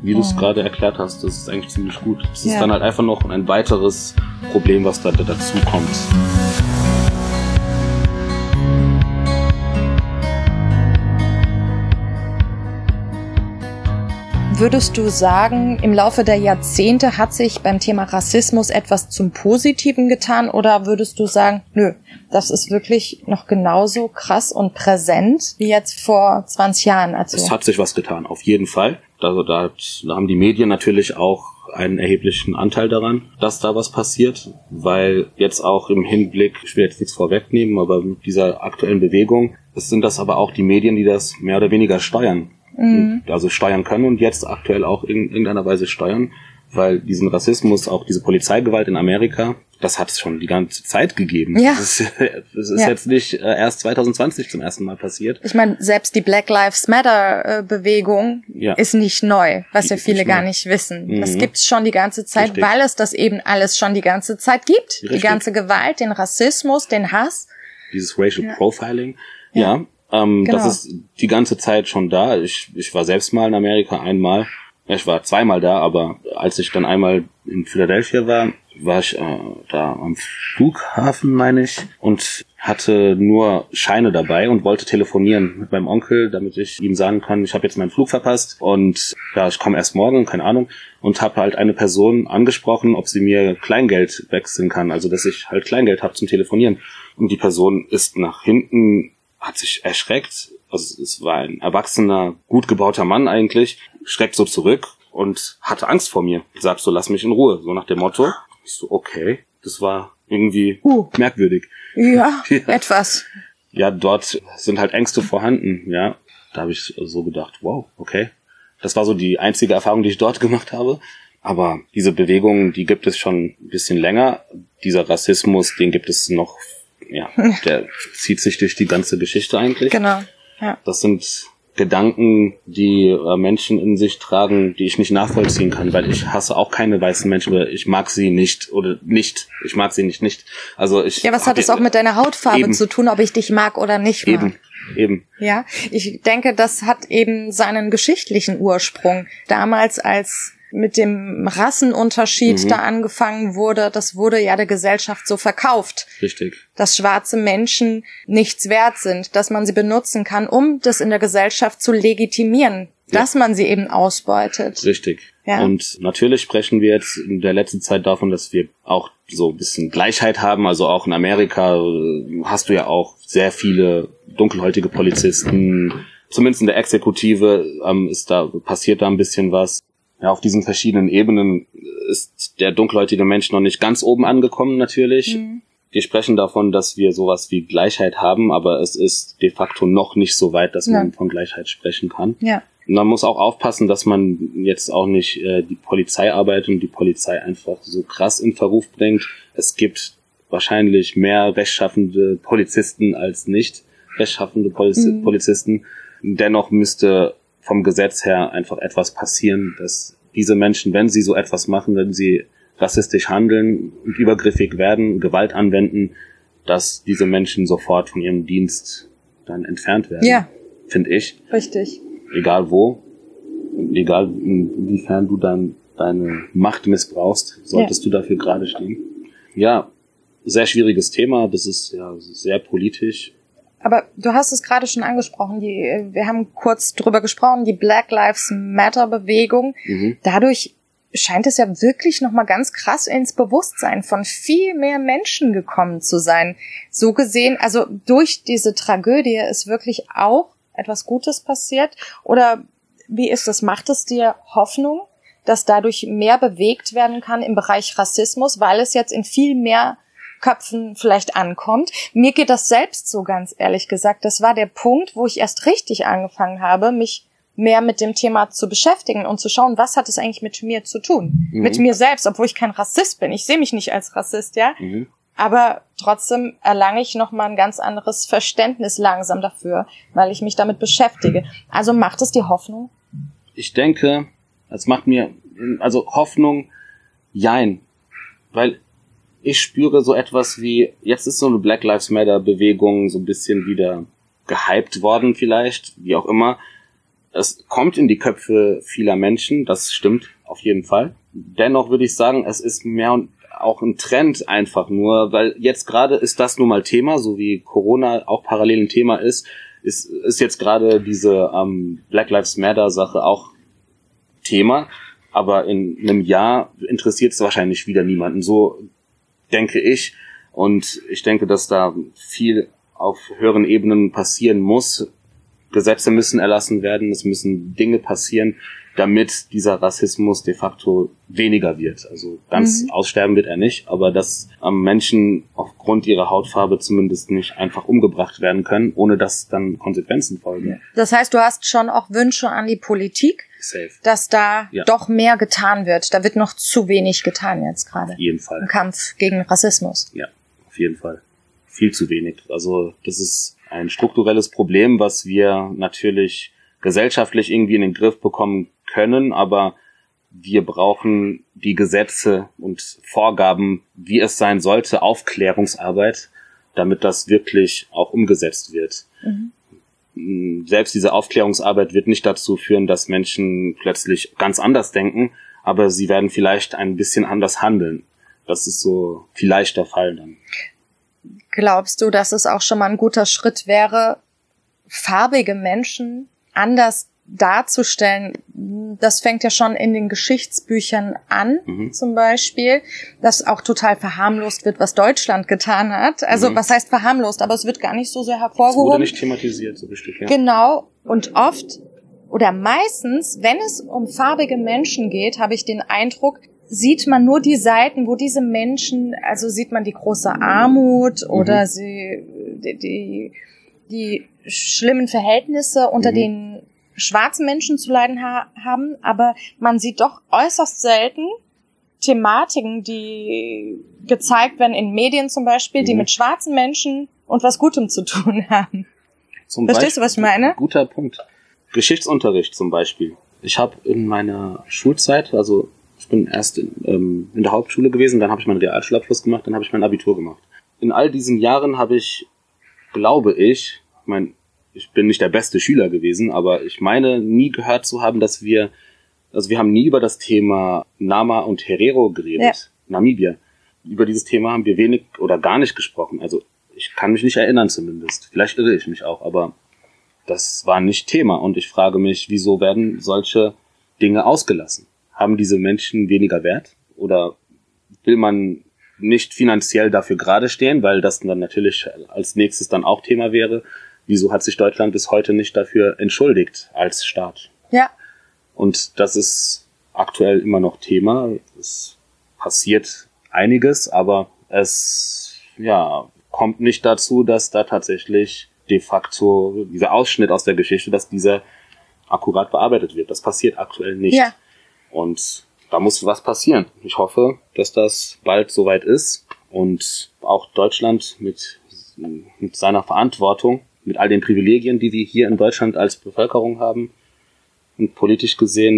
wie du es gerade erklärt hast, das ist eigentlich ziemlich gut. Es ist dann halt einfach noch ein weiteres Problem, was da dazu kommt. Würdest du sagen, im Laufe der Jahrzehnte hat sich beim Thema Rassismus etwas zum Positiven getan, oder würdest du sagen, nö, das ist wirklich noch genauso krass und präsent wie jetzt vor 20 Jahren? Also es hat sich was getan, auf jeden Fall. Also da haben die Medien natürlich auch einen erheblichen Anteil daran, dass da was passiert, weil jetzt auch im Hinblick, ich will jetzt nichts vorwegnehmen, aber mit dieser aktuellen Bewegung, es sind das aber auch die Medien, die das mehr oder weniger steuern. Also steuern können und jetzt aktuell auch in irgendeiner Weise steuern, weil diesen Rassismus, auch diese Polizeigewalt in Amerika, das hat es schon die ganze Zeit gegeben. Ja. Das ist jetzt nicht erst 2020 zum ersten Mal passiert. Ich meine, selbst die Black Lives Matter Bewegung ist nicht neu, was ja viele gar nicht wissen. Das gibt's schon die ganze Zeit, weil es das eben alles schon die ganze Zeit gibt. Richtig. Die ganze Gewalt, den Rassismus, den Hass. Dieses Racial Profiling, genau. Das ist die ganze Zeit schon da. Ich war selbst mal in Amerika einmal. Ich war zweimal da, aber als ich dann einmal in Philadelphia war ich da am Flughafen, meine ich, und hatte nur Scheine dabei und wollte telefonieren mit meinem Onkel, damit ich ihm sagen kann, ich habe jetzt meinen Flug verpasst und ich komme erst morgen, keine Ahnung, und habe halt eine Person angesprochen, ob sie mir Kleingeld wechseln kann, also dass ich halt Kleingeld habe zum Telefonieren. Und die Person ist nach hinten, hat sich erschreckt, also es war ein erwachsener, gut gebauter Mann eigentlich, schreckt so zurück und hatte Angst vor mir. Sagt so, lass mich in Ruhe, so nach dem Motto. Ich so, okay, das war irgendwie merkwürdig. Ja, etwas. Ja, dort sind halt Ängste vorhanden, ja. Da habe ich so gedacht, wow, okay. Das war so die einzige Erfahrung, die ich dort gemacht habe. Aber diese Bewegung, die gibt es schon ein bisschen länger. Dieser Rassismus, den gibt es noch, der zieht sich durch die ganze Geschichte eigentlich. Genau, ja. Das sind Gedanken, die Menschen in sich tragen, die ich nicht nachvollziehen kann, weil ich hasse auch keine weißen Menschen, oder ich mag sie nicht oder nicht. Ich mag sie nicht. Also was hat es auch mit deiner Hautfarbe zu tun, ob ich dich mag oder nicht mag? Eben. Ja, ich denke, das hat eben seinen geschichtlichen Ursprung. Damals, als mit dem Rassenunterschied da angefangen wurde, das wurde ja der Gesellschaft so verkauft. Richtig. Dass schwarze Menschen nichts wert sind, dass man sie benutzen kann, um das in der Gesellschaft zu legitimieren, dass man sie eben ausbeutet. Richtig. Ja. Und natürlich sprechen wir jetzt in der letzten Zeit davon, dass wir auch so ein bisschen Gleichheit haben. Also auch in Amerika hast du ja auch sehr viele dunkelhäutige Polizisten. Zumindest in der Exekutive passiert da ein bisschen was. Ja, auf diesen verschiedenen Ebenen ist der dunkelhäutige Mensch noch nicht ganz oben angekommen, natürlich. Wir sprechen davon, dass wir sowas wie Gleichheit haben, aber es ist de facto noch nicht so weit, dass man von Gleichheit sprechen kann. Ja. Und man muss auch aufpassen, dass man jetzt auch nicht die Polizeiarbeit und die Polizei einfach so krass in Verruf bringt. Es gibt wahrscheinlich mehr rechtschaffende Polizisten als nicht rechtschaffende Polizisten. Dennoch müsste vom Gesetz her einfach etwas passieren, dass diese Menschen, wenn sie so etwas machen, wenn sie rassistisch handeln und übergriffig werden, Gewalt anwenden, dass diese Menschen sofort von ihrem Dienst dann entfernt werden. Ja. Finde ich. Richtig. Egal wo, egal inwiefern du dann deine Macht missbrauchst, solltest du dafür gerade stehen. Ja, sehr schwieriges Thema, das ist ja sehr politisch. Aber du hast es gerade schon angesprochen, wir haben kurz drüber gesprochen, die Black Lives Matter Bewegung. Dadurch scheint es ja wirklich nochmal ganz krass ins Bewusstsein von viel mehr Menschen gekommen zu sein. So gesehen, also durch diese Tragödie ist wirklich auch etwas Gutes passiert? Oder wie ist das? Macht es dir Hoffnung, dass dadurch mehr bewegt werden kann im Bereich Rassismus, weil es jetzt in viel mehr Köpfen vielleicht ankommt? Mir geht das selbst so, ganz ehrlich gesagt. Das war der Punkt, wo ich erst richtig angefangen habe, mich mehr mit dem Thema zu beschäftigen und zu schauen, was hat es eigentlich mit mir zu tun? Mit mir selbst, obwohl ich kein Rassist bin. Ich sehe mich nicht als Rassist, ja? Aber trotzdem erlange ich nochmal ein ganz anderes Verständnis langsam dafür, weil ich mich damit beschäftige. Also macht es dir Hoffnung? Ich denke, es macht mir, also Hoffnung, jein. Weil ich spüre so etwas wie, jetzt ist so eine Black Lives Matter Bewegung so ein bisschen wieder gehypt worden vielleicht, wie auch immer. Es kommt in die Köpfe vieler Menschen, das stimmt auf jeden Fall. Dennoch würde ich sagen, es ist mehr auch ein Trend einfach nur, weil jetzt gerade ist das nun mal Thema, so wie Corona auch parallel ein Thema ist jetzt gerade diese Black Lives Matter Sache auch Thema, aber in einem Jahr interessiert es wahrscheinlich wieder niemanden, so denke ich. Und ich denke, dass da viel auf höheren Ebenen passieren muss. Gesetze müssen erlassen werden, es müssen Dinge passieren, damit dieser Rassismus de facto weniger wird. Also ganz aussterben wird er nicht, aber dass Menschen aufgrund ihrer Hautfarbe zumindest nicht einfach umgebracht werden können, ohne dass dann Konsequenzen folgen. Das heißt, du hast schon auch Wünsche an die Politik, Safe. dass da doch mehr getan wird. Da wird noch zu wenig getan jetzt gerade. Auf jeden Fall. Im Kampf gegen Rassismus. Ja, auf jeden Fall. Viel zu wenig. Also das ist ein strukturelles Problem, was wir natürlich gesellschaftlich irgendwie in den Griff bekommen können, aber wir brauchen die Gesetze und Vorgaben, wie es sein sollte, Aufklärungsarbeit, damit das wirklich auch umgesetzt wird. Selbst diese Aufklärungsarbeit wird nicht dazu führen, dass Menschen plötzlich ganz anders denken, aber sie werden vielleicht ein bisschen anders handeln. Das ist so vielleicht der Fall dann. Glaubst du, dass es auch schon mal ein guter Schritt wäre, farbige Menschen anders darzustellen? Das fängt ja schon in den Geschichtsbüchern an, zum Beispiel, dass auch total verharmlost wird, was Deutschland getan hat. Also was heißt verharmlost? Aber es wird gar nicht so sehr hervorgehoben. Es wurde nicht thematisiert, so bestimmt, ja. Genau. Und oft oder meistens, wenn es um farbige Menschen geht, habe ich den Eindruck, sieht man nur die Seiten, wo diese Menschen, also sieht man die große Armut oder die schlimmen Verhältnisse, unter denen schwarze Menschen zu leiden haben, aber man sieht doch äußerst selten Thematiken, die gezeigt werden in Medien zum Beispiel, die mit schwarzen Menschen und was Gutem zu tun haben. Verstehst du, was ich meine? Guter Punkt. Geschichtsunterricht zum Beispiel. Ich habe in meiner Schulzeit, also ich bin erst in der Hauptschule gewesen, dann habe ich meinen Realschulabschluss gemacht, dann habe ich mein Abitur gemacht. In all diesen Jahren habe ich, glaube ich bin nicht der beste Schüler gewesen, aber ich meine, nie gehört zu haben, dass wir haben nie über das Thema Nama und Herero geredet, Namibia. Über dieses Thema haben wir wenig oder gar nicht gesprochen. Also ich kann mich nicht erinnern zumindest. Vielleicht irre ich mich auch, aber das war nicht Thema. Und ich frage mich, wieso werden solche Dinge ausgelassen? Haben diese Menschen weniger Wert? Oder will man nicht finanziell dafür gerade stehen, weil das dann natürlich als nächstes dann auch Thema wäre? Wieso hat sich Deutschland bis heute nicht dafür entschuldigt als Staat? Ja. Und das ist aktuell immer noch Thema. Es passiert einiges, aber es kommt nicht dazu, dass da tatsächlich de facto dieser Ausschnitt aus der Geschichte, dass dieser akkurat bearbeitet wird. Das passiert aktuell nicht. Ja. Und da muss was passieren. Ich hoffe, dass das bald soweit ist und auch Deutschland mit seiner Verantwortung, mit all den Privilegien, die wir hier in Deutschland als Bevölkerung haben. Und politisch gesehen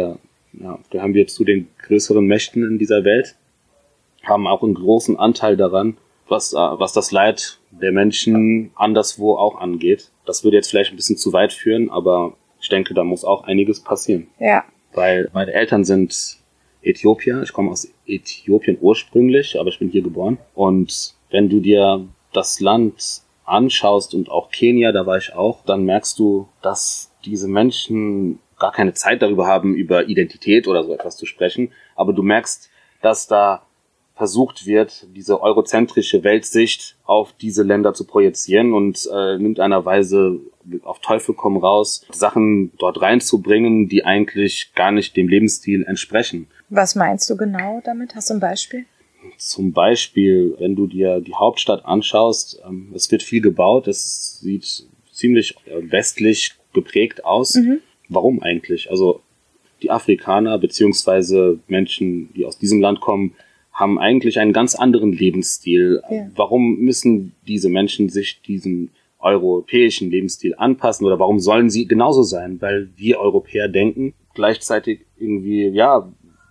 gehören wir zu den größeren Mächten in dieser Welt, haben auch einen großen Anteil daran, was das Leid der Menschen anderswo auch angeht. Das würde jetzt vielleicht ein bisschen zu weit führen, aber ich denke, da muss auch einiges passieren. Ja. Weil meine Eltern sind Äthiopier. Ich komme aus Äthiopien ursprünglich, aber ich bin hier geboren. Und wenn du dir das Land anschaust und auch Kenia, da war ich auch, dann merkst du, dass diese Menschen gar keine Zeit darüber haben, über Identität oder so etwas zu sprechen. Aber du merkst, dass da versucht wird, diese eurozentrische Weltsicht auf diese Länder zu projizieren und nimmt einer Weise auf Teufel komm raus, Sachen dort reinzubringen, die eigentlich gar nicht dem Lebensstil entsprechen. Was meinst du genau damit? Hast du ein Beispiel? Zum Beispiel, wenn du dir die Hauptstadt anschaust, es wird viel gebaut, es sieht ziemlich westlich geprägt aus. Warum eigentlich? Also die Afrikaner beziehungsweise Menschen, die aus diesem Land kommen, haben eigentlich einen ganz anderen Lebensstil. Ja. Warum müssen diese Menschen sich diesem europäischen Lebensstil anpassen oder warum sollen sie genauso sein? Weil wir Europäer denken gleichzeitig irgendwie,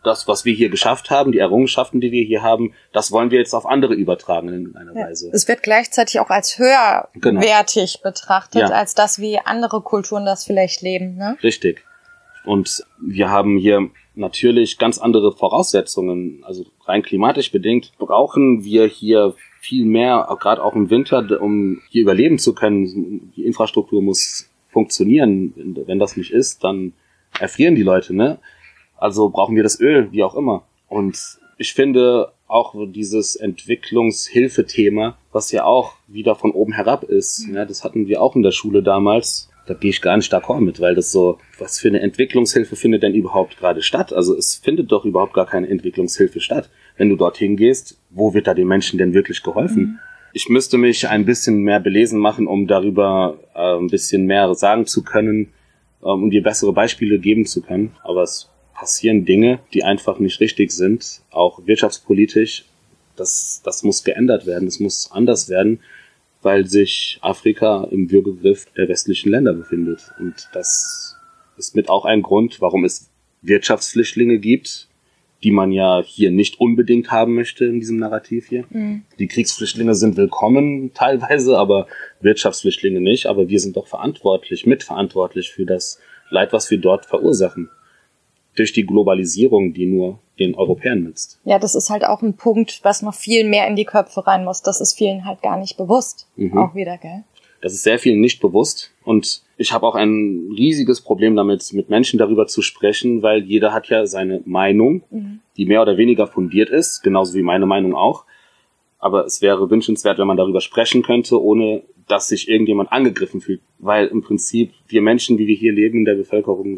das, was wir hier geschafft haben, die Errungenschaften, die wir hier haben, das wollen wir jetzt auf andere übertragen in einer Weise. Es wird gleichzeitig auch als höherwertig betrachtet, als das, wie andere Kulturen das vielleicht leben. Ne? Richtig. Und wir haben hier natürlich ganz andere Voraussetzungen, also rein klimatisch bedingt brauchen wir hier viel mehr, gerade auch im Winter, um hier überleben zu können. Die Infrastruktur muss funktionieren. Wenn das nicht ist, dann erfrieren die Leute, ne? Also brauchen wir das Öl, wie auch immer. Und ich finde auch dieses Entwicklungshilfethema, was ja auch wieder von oben herab ist, ja, das hatten wir auch in der Schule damals. Da gehe ich gar nicht d'accord mit, weil das so, was für eine Entwicklungshilfe findet denn überhaupt gerade statt? Also es findet doch überhaupt gar keine Entwicklungshilfe statt. Wenn du dorthin gehst, wo wird da den Menschen denn wirklich geholfen? Ich müsste mich ein bisschen mehr belesen machen, um darüber ein bisschen mehr sagen zu können, um dir bessere Beispiele geben zu können. Aber es passieren Dinge, die einfach nicht richtig sind, auch wirtschaftspolitisch. Das muss geändert werden, das muss anders werden, weil sich Afrika im Würgegriff der westlichen Länder befindet. Und das ist mit auch ein Grund, warum es Wirtschaftsflüchtlinge gibt, die man ja hier nicht unbedingt haben möchte in diesem Narrativ hier. Die Kriegsflüchtlinge sind willkommen teilweise, aber Wirtschaftsflüchtlinge nicht. Aber wir sind doch mitverantwortlich für das Leid, was wir dort verursachen. Durch die Globalisierung, die nur den Europäern nützt. Ja, das ist halt auch ein Punkt, was noch viel mehr in die Köpfe rein muss. Das ist vielen halt gar nicht bewusst. Auch wieder, gell? Das ist sehr vielen nicht bewusst. Und ich habe auch ein riesiges Problem damit, mit Menschen darüber zu sprechen, weil jeder hat ja seine Meinung, die mehr oder weniger fundiert ist, genauso wie meine Meinung auch. Aber es wäre wünschenswert, wenn man darüber sprechen könnte, ohne dass sich irgendjemand angegriffen fühlt. Weil im Prinzip wir Menschen, wie wir hier leben in der Bevölkerung,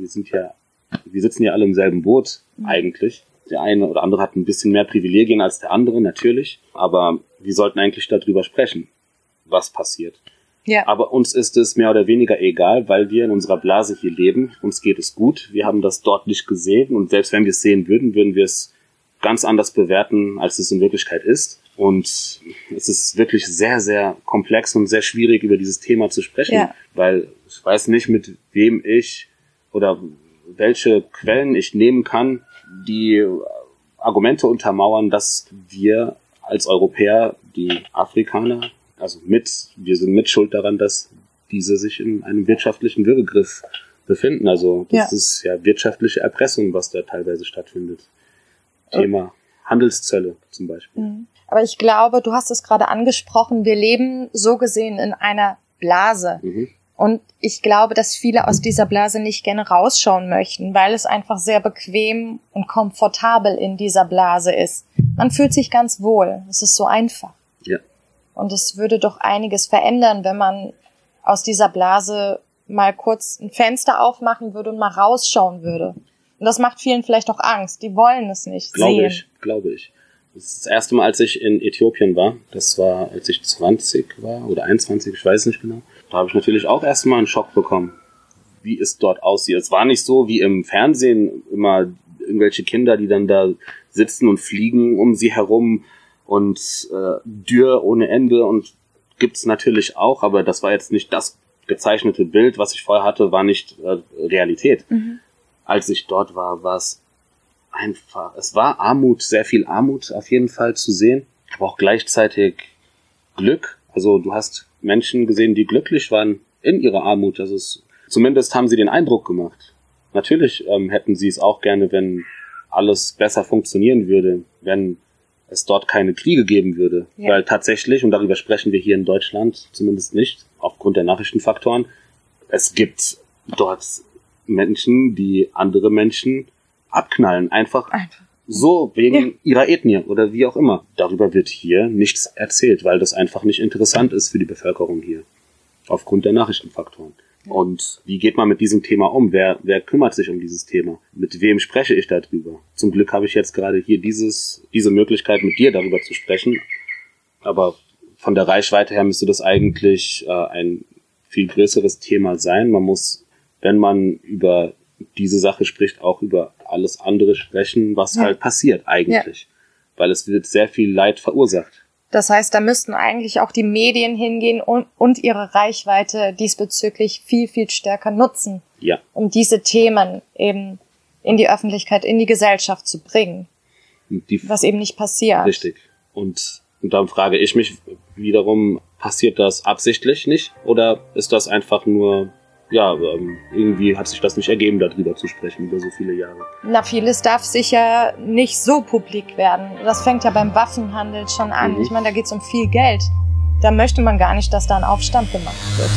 wir sitzen ja alle im selben Boot eigentlich. Der eine oder andere hat ein bisschen mehr Privilegien als der andere, natürlich. Aber wir sollten eigentlich darüber sprechen, was passiert. Ja. Aber uns ist es mehr oder weniger egal, weil wir in unserer Blase hier leben. Uns geht es gut. Wir haben das dort nicht gesehen. Und selbst wenn wir es sehen würden, würden wir es ganz anders bewerten, als es in Wirklichkeit ist. Und es ist wirklich sehr, sehr komplex und sehr schwierig, über dieses Thema zu sprechen. Weil ich weiß nicht, mit wem ich oder welche Quellen ich nehmen kann, die Argumente untermauern, dass wir als Europäer, die Afrikaner, wir sind mit schuld daran, dass diese sich in einem wirtschaftlichen Würgegriff befinden. Also das ist ja wirtschaftliche Erpressung, was da teilweise stattfindet. Thema Handelszölle zum Beispiel. Aber ich glaube, du hast es gerade angesprochen, wir leben so gesehen in einer Blase. Und ich glaube, dass viele aus dieser Blase nicht gerne rausschauen möchten, weil es einfach sehr bequem und komfortabel in dieser Blase ist. Man fühlt sich ganz wohl. Es ist so einfach. Ja. Und es würde doch einiges verändern, wenn man aus dieser Blase mal kurz ein Fenster aufmachen würde und mal rausschauen würde. Und das macht vielen vielleicht auch Angst. Die wollen es nicht sehen. Glaube ich. Das ist das erste Mal, als ich in Äthiopien war. Das war, als ich 20 war oder 21, ich weiß nicht genau. Da habe ich natürlich auch erstmal einen Schock bekommen, wie es dort aussieht. Es war nicht so wie im Fernsehen immer irgendwelche Kinder, die dann da sitzen und fliegen um sie herum und Dürr ohne Ende, und gibt's natürlich auch, aber das war jetzt nicht das gezeichnete Bild, was ich vorher hatte, war nicht Realität. Als ich dort war, war es einfach, es war Armut, sehr viel Armut auf jeden Fall zu sehen, aber auch gleichzeitig Glück. Also du hast Menschen gesehen, die glücklich waren in ihrer Armut. Also zumindest haben sie den Eindruck gemacht. Natürlich hätten sie es auch gerne, wenn alles besser funktionieren würde, wenn es dort keine Kriege geben würde. Ja. Weil tatsächlich, und darüber sprechen wir hier in Deutschland zumindest nicht, aufgrund der Nachrichtenfaktoren, es gibt dort Menschen, die andere Menschen abknallen. Einfach. So, wegen ihrer Ethnie oder wie auch immer. Darüber wird hier nichts erzählt, weil das einfach nicht interessant ist für die Bevölkerung hier. Aufgrund der Nachrichtenfaktoren. Und wie geht man mit diesem Thema um? Wer kümmert sich um dieses Thema? Mit wem spreche ich darüber? Zum Glück habe ich jetzt gerade hier diese Möglichkeit, mit dir darüber zu sprechen. Aber von der Reichweite her müsste das eigentlich ein viel größeres Thema sein. Man muss, wenn man über diese Sache spricht, auch über alles andere sprechen, was halt passiert eigentlich. Weil es wird sehr viel Leid verursacht. Das heißt, da müssten eigentlich auch die Medien hingehen und ihre Reichweite diesbezüglich viel, viel stärker nutzen. Ja. Um diese Themen eben in die Öffentlichkeit, in die Gesellschaft zu bringen. Was eben nicht passiert. Richtig. Und dann frage ich mich wiederum, passiert das absichtlich nicht? Oder ist das einfach nur, irgendwie hat sich das nicht ergeben, darüber zu sprechen über so viele Jahre? Na, vieles darf sicher nicht so publik werden. Das fängt ja beim Waffenhandel schon an. Ich meine, da geht es um viel Geld. Da möchte man gar nicht, dass da ein Aufstand gemacht wird.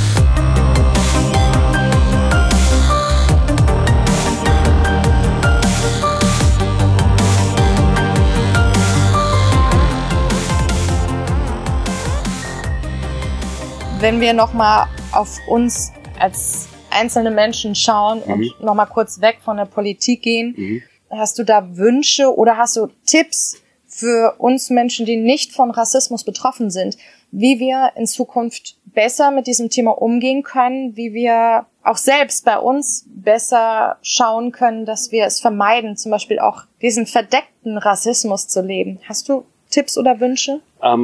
Wenn wir nochmal auf uns als einzelne Menschen schauen und nochmal kurz weg von der Politik gehen, hast du da Wünsche oder hast du Tipps für uns Menschen, die nicht von Rassismus betroffen sind, wie wir in Zukunft besser mit diesem Thema umgehen können, wie wir auch selbst bei uns besser schauen können, dass wir es vermeiden, zum Beispiel auch diesen verdeckten Rassismus zu leben? Hast du Tipps oder Wünsche?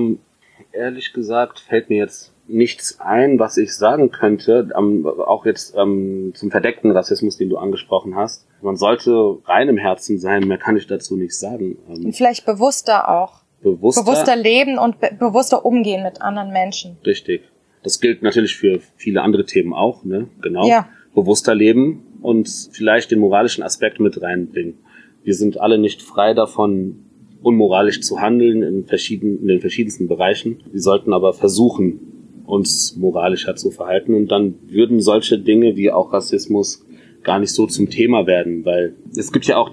Ehrlich gesagt fällt mir jetzt nichts ein, was ich sagen könnte, auch jetzt zum verdeckten Rassismus, den du angesprochen hast. Man sollte rein im Herzen sein, mehr kann ich dazu nicht sagen. Und vielleicht bewusster auch. Bewusster leben und bewusster umgehen mit anderen Menschen. Richtig. Das gilt natürlich für viele andere Themen auch, ne? Genau. Ja. Bewusster leben und vielleicht den moralischen Aspekt mit reinbringen. Wir sind alle nicht frei davon, unmoralisch zu handeln in den verschiedensten Bereichen. Wir sollten aber versuchen, uns moralischer zu verhalten, und dann würden solche Dinge wie auch Rassismus gar nicht so zum Thema werden, weil es gibt ja auch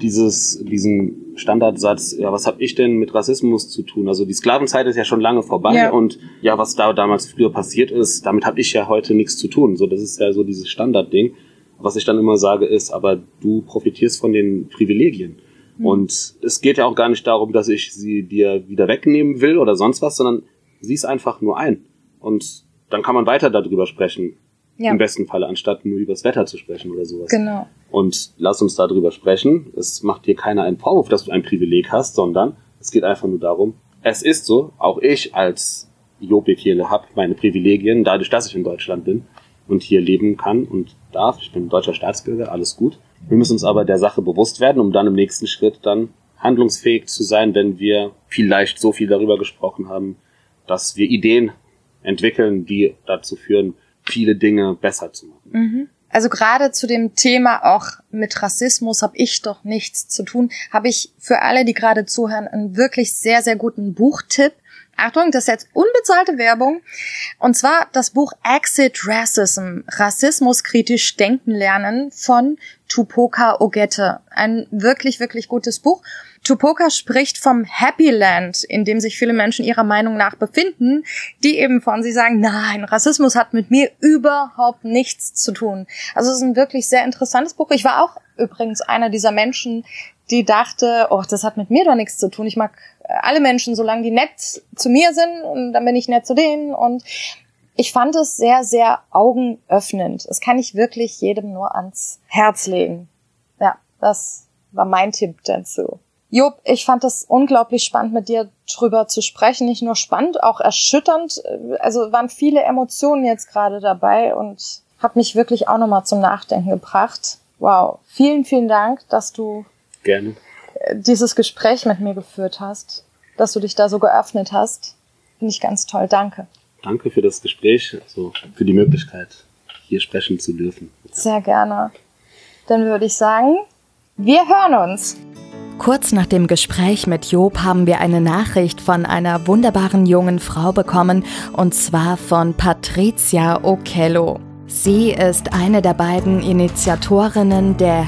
diesen Standardsatz, ja, was habe ich denn mit Rassismus zu tun? Also die Sklavenzeit ist ja schon lange vorbei, und ja, was da damals früher passiert ist, damit habe ich ja heute nichts zu tun. So, das ist ja so dieses Standardding. Was ich dann immer sage ist, aber du profitierst von den Privilegien. Und es geht ja auch gar nicht darum, dass ich sie dir wieder wegnehmen will oder sonst was, sondern sieh es einfach nur ein. Und dann kann man weiter darüber sprechen. Ja. Im besten Falle, anstatt nur über das Wetter zu sprechen oder sowas. Genau. Und lass uns darüber sprechen. Es macht dir keiner einen Vorwurf, dass du ein Privileg hast, sondern es geht einfach nur darum, es ist so, auch ich als Job Ekele habe meine Privilegien, dadurch, dass ich in Deutschland bin und hier leben kann und darf. Ich bin deutscher Staatsbürger, alles gut. Wir müssen uns aber der Sache bewusst werden, um dann im nächsten Schritt dann handlungsfähig zu sein, wenn wir vielleicht so viel darüber gesprochen haben, dass wir Ideen entwickeln, die dazu führen, viele Dinge besser zu machen. Also gerade zu dem Thema auch mit Rassismus habe ich doch nichts zu tun, habe ich für alle, die gerade zuhören, einen wirklich sehr, sehr guten Buchtipp. Achtung, das ist jetzt unbezahlte Werbung. Und zwar das Buch Exit Racism, Rassismus kritisch denken lernen von Tupoka Ogette. Ein wirklich, wirklich gutes Buch. Tupoka spricht vom Happy Land, in dem sich viele Menschen ihrer Meinung nach befinden, die eben von sie sagen, nein, Rassismus hat mit mir überhaupt nichts zu tun. Also es ist ein wirklich sehr interessantes Buch. Ich war auch übrigens einer dieser Menschen, die dachte, oh, das hat mit mir doch nichts zu tun. Ich mag alle Menschen, solange die nett zu mir sind, und dann bin ich nett zu denen. Und ich fand es sehr, sehr augenöffnend. Das kann ich wirklich jedem nur ans Herz legen. Ja, das war mein Tipp dazu. Job, ich fand das unglaublich spannend, mit dir drüber zu sprechen. Nicht nur spannend, auch erschütternd. Also waren viele Emotionen jetzt gerade dabei und hat mich wirklich auch nochmal zum Nachdenken gebracht. Wow, vielen, vielen Dank, dass du gerne dieses Gespräch mit mir geführt hast, dass du dich da so geöffnet hast. Finde ich ganz toll. Danke. Danke für das Gespräch, also für die Möglichkeit, hier sprechen zu dürfen. Sehr gerne. Dann würde ich sagen, wir hören uns. Kurz nach dem Gespräch mit Job haben wir eine Nachricht von einer wunderbaren jungen Frau bekommen, und zwar von Patricia Okello. Sie ist eine der beiden Initiatorinnen der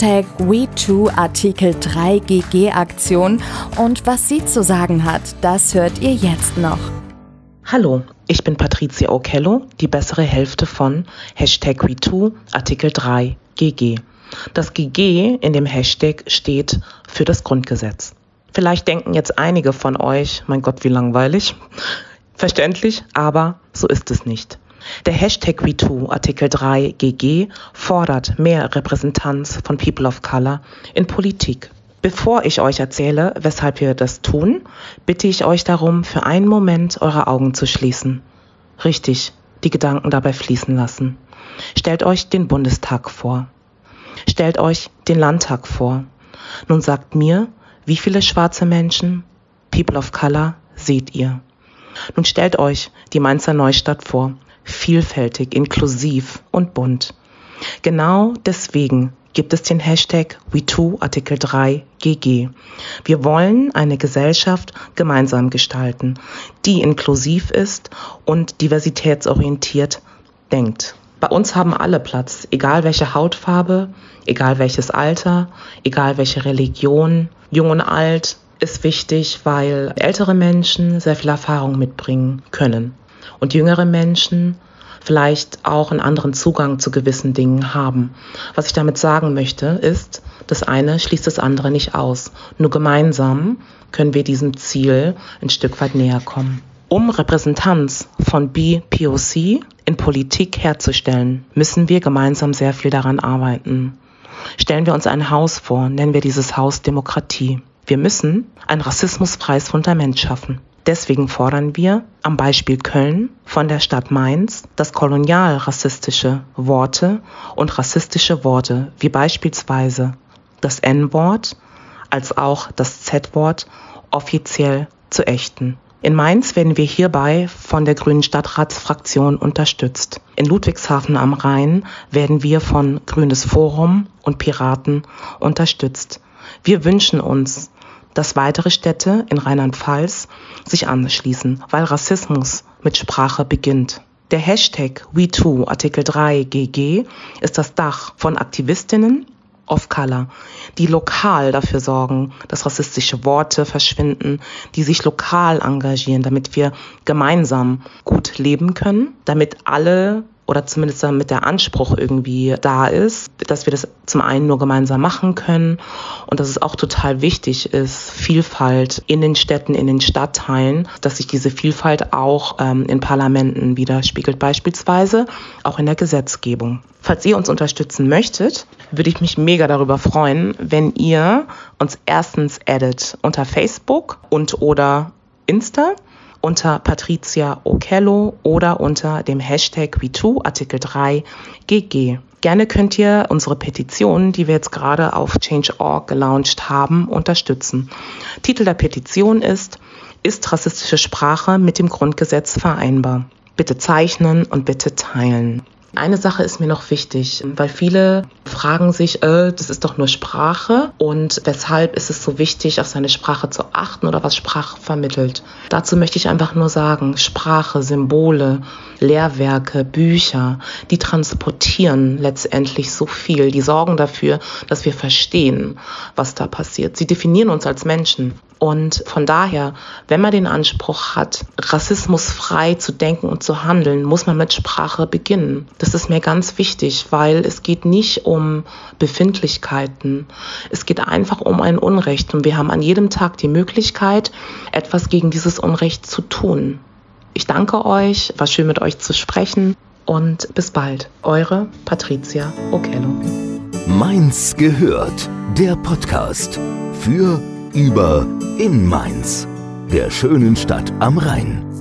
#WeTooArtikel3GG-Aktion, und was sie zu sagen hat, das hört ihr jetzt noch. Hallo, ich bin Patricia Okello, die bessere Hälfte von #WeTooArtikel3GG. Das GG in dem Hashtag steht für das Grundgesetz. Vielleicht denken jetzt einige von euch, mein Gott, wie langweilig. Verständlich, aber so ist es nicht. Der Hashtag #WeTooArtikel3GG fordert mehr Repräsentanz von People of Color in Politik. Bevor ich euch erzähle, weshalb wir das tun, bitte ich euch darum, für einen Moment eure Augen zu schließen. Richtig, die Gedanken dabei fließen lassen. Stellt euch den Bundestag vor. Stellt euch den Landtag vor. Nun sagt mir, wie viele schwarze Menschen, People of Color, seht ihr? Nun stellt euch die Mainzer Neustadt vor. Vielfältig, inklusiv und bunt. Genau deswegen gibt es den Hashtag WeToo Artikel 3 GG. Wir wollen eine Gesellschaft gemeinsam gestalten, die inklusiv ist und diversitätsorientiert denkt. Bei uns haben alle Platz, egal welche Hautfarbe, egal welches Alter, egal welche Religion, jung und alt ist wichtig, weil ältere Menschen sehr viel Erfahrung mitbringen können und jüngere Menschen vielleicht auch einen anderen Zugang zu gewissen Dingen haben. Was ich damit sagen möchte, ist, das eine schließt das andere nicht aus. Nur gemeinsam können wir diesem Ziel ein Stück weit näher kommen. Um Repräsentanz von BPOC in Politik herzustellen, müssen wir gemeinsam sehr viel daran arbeiten. Stellen wir uns ein Haus vor, nennen wir dieses Haus Demokratie. Wir müssen ein rassismusfreies Fundament schaffen. Deswegen fordern wir am Beispiel Köln von der Stadt Mainz, dass kolonial rassistische Worte und rassistische Worte wie beispielsweise das N-Wort als auch das Z-Wort offiziell zu ächten. In Mainz werden wir hierbei von der Grünen Stadtratsfraktion unterstützt. In Ludwigshafen am Rhein werden wir von Grünes Forum und Piraten unterstützt. Wir wünschen uns, dass weitere Städte in Rheinland-Pfalz sich anschließen, weil Rassismus mit Sprache beginnt. Der Hashtag WeToo Artikel 3 GG ist das Dach von Aktivistinnen of Color, die lokal dafür sorgen, dass rassistische Worte verschwinden, die sich lokal engagieren, damit wir gemeinsam gut leben können, damit alle oder zumindest damit der Anspruch irgendwie da ist, dass wir das zum einen nur gemeinsam machen können und dass es auch total wichtig ist, Vielfalt in den Städten, in den Stadtteilen, dass sich diese Vielfalt auch in Parlamenten widerspiegelt, beispielsweise auch in der Gesetzgebung. Falls ihr uns unterstützen möchtet, würde ich mich mega darüber freuen, wenn ihr uns erstens addet unter Facebook und oder Insta, unter Patricia Okello oder unter dem Hashtag WeToo Artikel 3 GG. Gerne könnt ihr unsere Petition, die wir jetzt gerade auf Change.org gelauncht haben, unterstützen. Titel der Petition ist rassistische Sprache mit dem Grundgesetz vereinbar? Bitte zeichnen und bitte teilen. Eine Sache ist mir noch wichtig, weil viele fragen sich, das ist doch nur Sprache und weshalb ist es so wichtig, auf seine Sprache zu achten oder was Sprache vermittelt. Dazu möchte ich einfach nur sagen, Sprache, Symbole, Lehrwerke, Bücher, die transportieren letztendlich so viel, die sorgen dafür, dass wir verstehen, was da passiert. Sie definieren uns als Menschen. Und von daher, wenn man den Anspruch hat, rassismusfrei zu denken und zu handeln, muss man mit Sprache beginnen. Das ist mir ganz wichtig, weil es geht nicht um Befindlichkeiten. Es geht einfach um ein Unrecht. Und wir haben an jedem Tag die Möglichkeit, etwas gegen dieses Unrecht zu tun. Ich danke euch, war schön mit euch zu sprechen und bis bald. Eure Patricia Okello. Mainz gehört, der Podcast für, über, in Mainz, der schönen Stadt am Rhein.